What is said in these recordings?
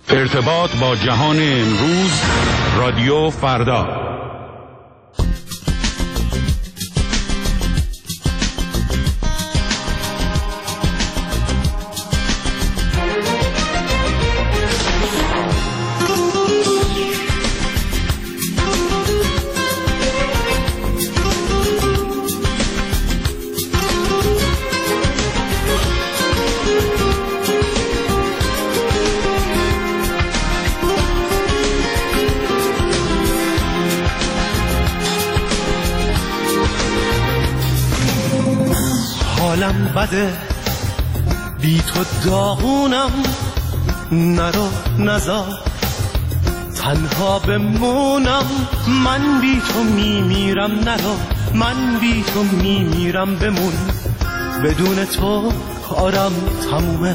ارتباط با جهان امروز، رادیو فردا. حالم بده بی تو داغونم، نرو نزار تنها بمونم. من بی تو میمیرم، نرو من بی تو میمیرم. بمون بدون تو کارم تمومه.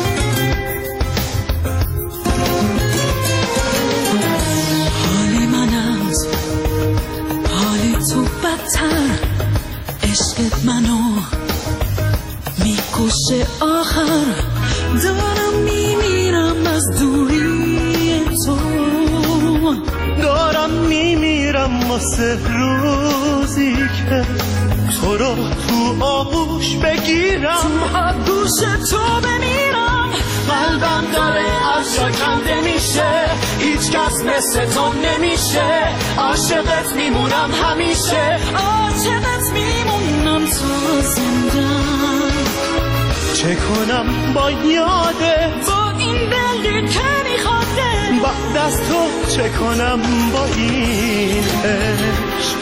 حال من از حال تو بدتر، عشقت منو میکشه. آخر دارم میمیرم از دوری تو، دارم میمیرم واسه روزی که تو رو تو آغوش بگیرم، تو آغوش تو بمیرم. قلبم داره از جا کنده میشه، هیچ کس مثل تو نمیشه. عاشقت میمونم همیشه، عاشقت میمونم تا زنده. چه کنم با یاده، با این دلی که میخواده، بعد از تو چه کنم با این عشق.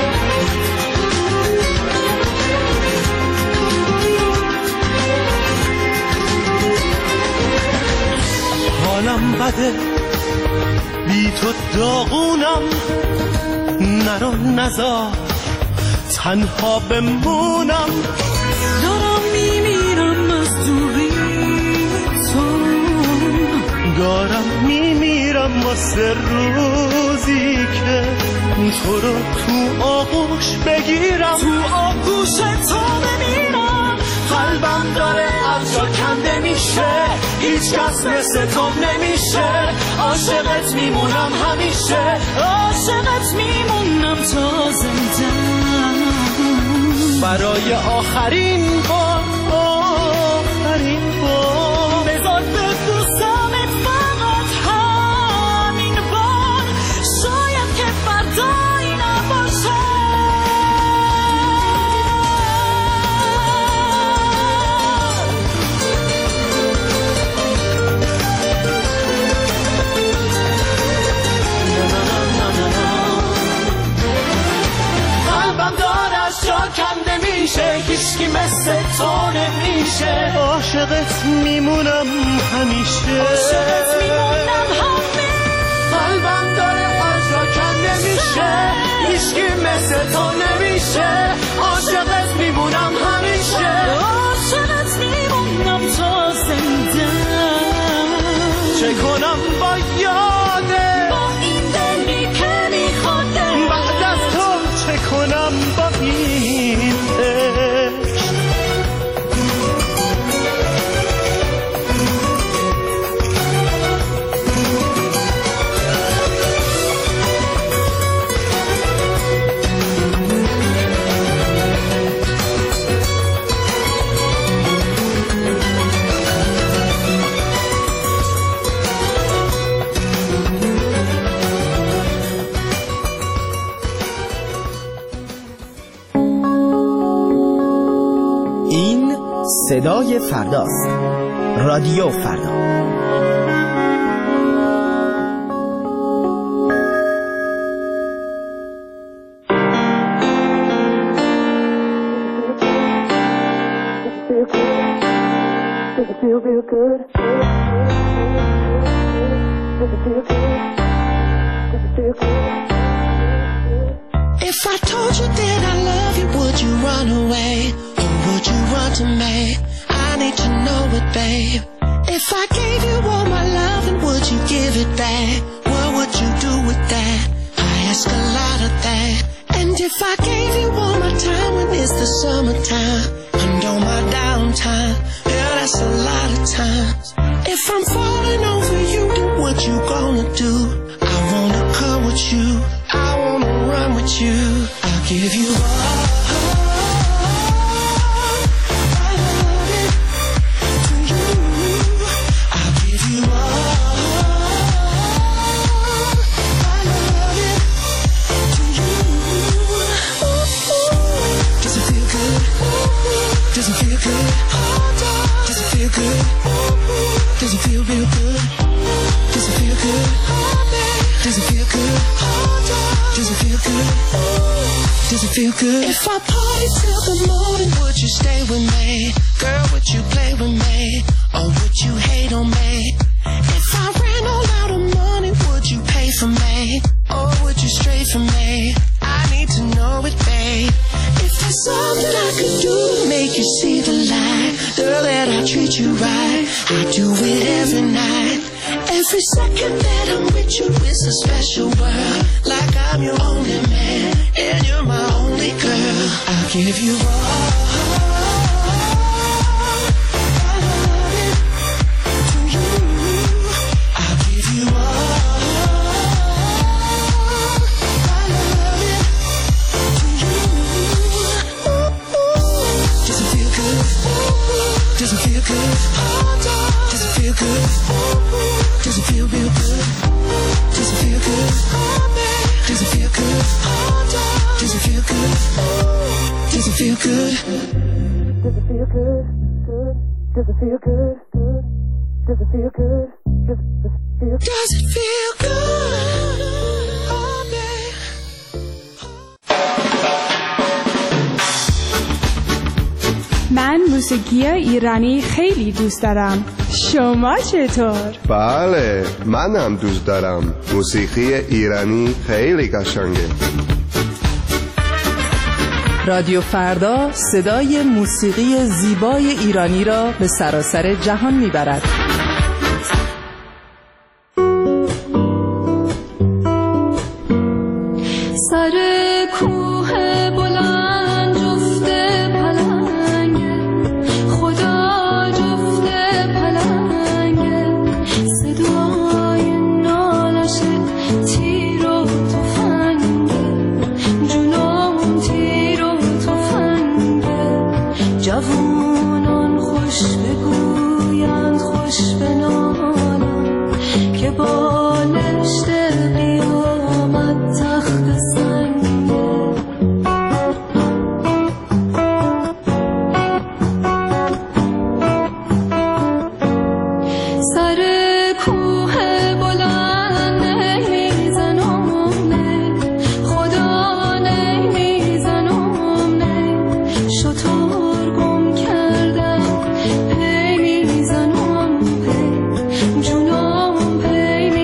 حالم بده بی تو داغونم، نرو نزار تنها بمونم. دارم میمیرم از دوری تو، دارم میمیرم واسه روزی که تو رو تو آغوش بگیرم، تو آغوش تو بمیرم. قلبم داره از جا کنده میشه، هیچ کس مثل تو نمیشه. عاشقت میمونم همیشه، عاشقت میمونم تا زنده. برای آخرین بار، آخرین بار بذار ببوسمت فقط همین بار. شاید که فردایی نباشه. قلبم داره از جا کنده میشه، هیچکی مثل تو نمیشه. عاشقت میمونم همیشه، عاشقت میمونم همیشه. قلبم داره از جا کنده میشه، هیچکی مثل تو نمیشه. عاشقت میمونم همیشه، عاشقت میمونم تا زنده. چه کنم با یاده، با این دلی که میخواده، بعد از تو چه کنم با این عشق. این صدای فرداست. رادیو فردا. If I told you that I love you, would you run away? Or would you run to me? I need to know it, babe. If I gave you all my love, and would you give it back? What would you do with that? I ask a lot of that. And if I gave you all my time when it's the summertime, and all my downtime, yeah, that's a lot of times. If I'm falling over you, then would do. I wanna come with you, I wanna run with you. I'll give you all my loving to you. I'll give you all my loving to you. Does it feel good? Does it feel good? Does it feel good? Does it feel real good? Does it feel good? Does it feel good? Does it feel good? Does it feel good? If I party till the morning, would you stay with me? Girl, would you play with me? Or would you hate on me? If I ran all out of money, would you pay for me? Or would you stray from me? I need to know it, babe. If there's something I could do to make you see the light, girl, that I treat you right, I do it every night. Every second that I'm with you is a special world. Like I'm your only man and you're my only girl. I'll give you all my loving to you. I'll give you all my loving to you. Does it feel good? Does it feel good? Does it feel good? Does it feel real good? Does it feel good? Does it feel good? Does it feel good? Does it feel good? Does it feel good? Does it feel good? Does it feel good? Does it feel good? Oh, babe. من موسیقی ایرانی خیلی دوست دارم. شما چطور؟ بله، منم دوست دارم. موسیقی ایرانی خیلی قشنگه. رادیو فردا صدای موسیقی زیبای ایرانی را به سراسر جهان میبرد. سر کوه بلند جفت پلنگه، خدا جفت پلنگه، صدای نالش تیر و تفنگه، جنون تیر و تفنگه. جوانان خوش بگویند خوش بنالند که بالشت قیامت تخت سنگه. سر کوه بلند نمیزنم نه، خدا نمیزنم نه، شطور گم کردم پی میزنم پی، جونم پی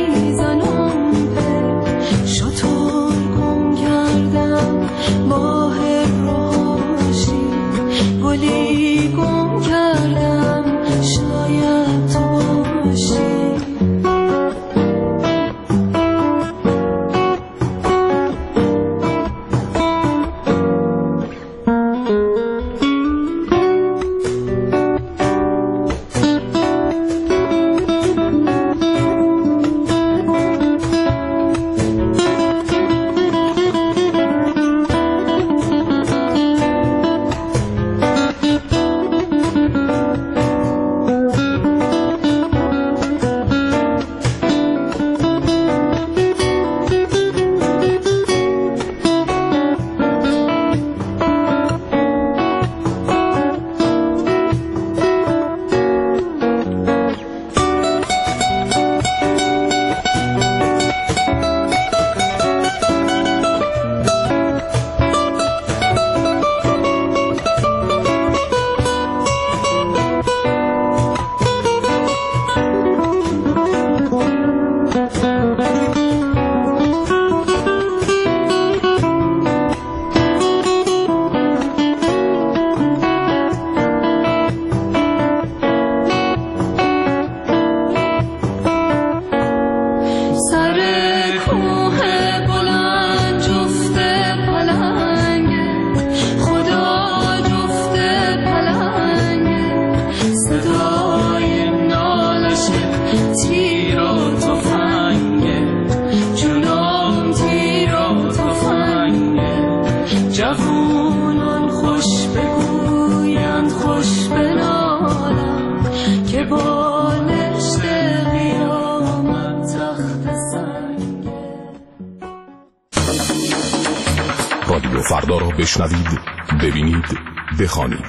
فردا را بشنوید، ببینید، بخوانید.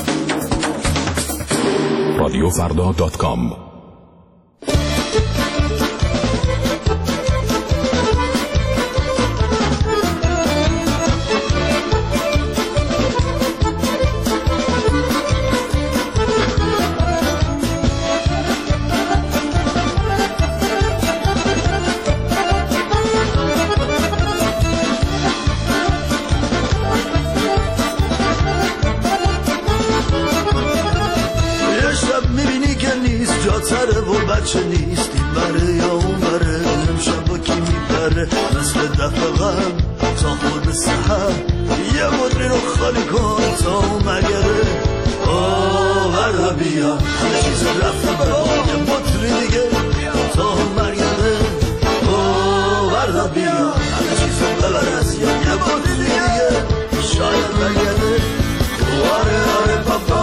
radiofrda.com. بچه نیست این بره یا اون بره، امشب با کی میبره مثل دفعه غم تا خود سحر، یه مدری رو خالی کن تا اون مگره. بردا بیا همه چیز رفته برا یه مدری دیگه تا اون مرگره. بردا بیا همه چیز ببر از یا یه مدری دیگه شاید مگره. آره بابا،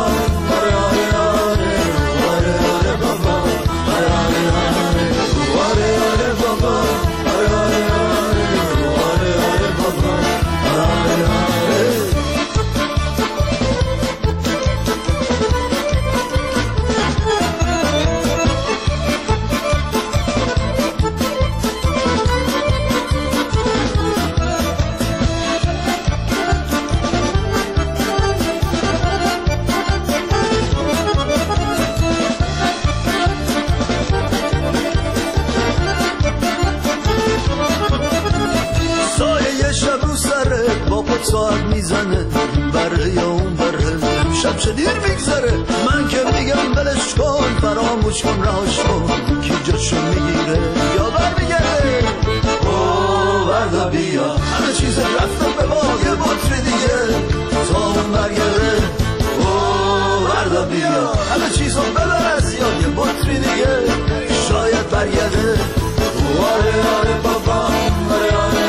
ساعت میزنه این بره یا اون بره، شب چه دیر میگذره. من که میگم بلش کن، فراموش کن، رهاش کن، کی جاشو میگیره یا برمیگرده. بردا بیا همه چیز رفته به باغ بطری دیگه تا اون برگرده. بردا بیا همه چیزو ببر از یاد یه بطری دیگه شاید برگرده. آره بابا، آره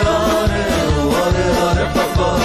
بابا،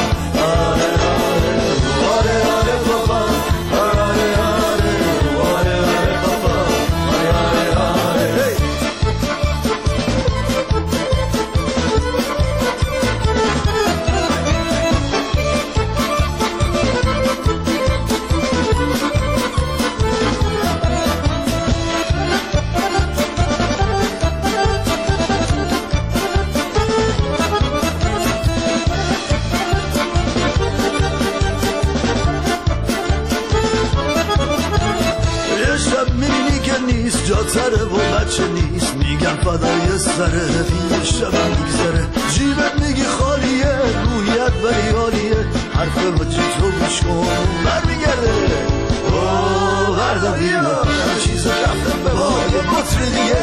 جاتره و بچه نیست، میگم فدای سره یه شب میگذره. جیبت میگی خالیه، رویت ولی عالیه، حرف مجید رو گوش کن برمیگرده. بردا بیا همه چیز رفته به باقی بطری دیگه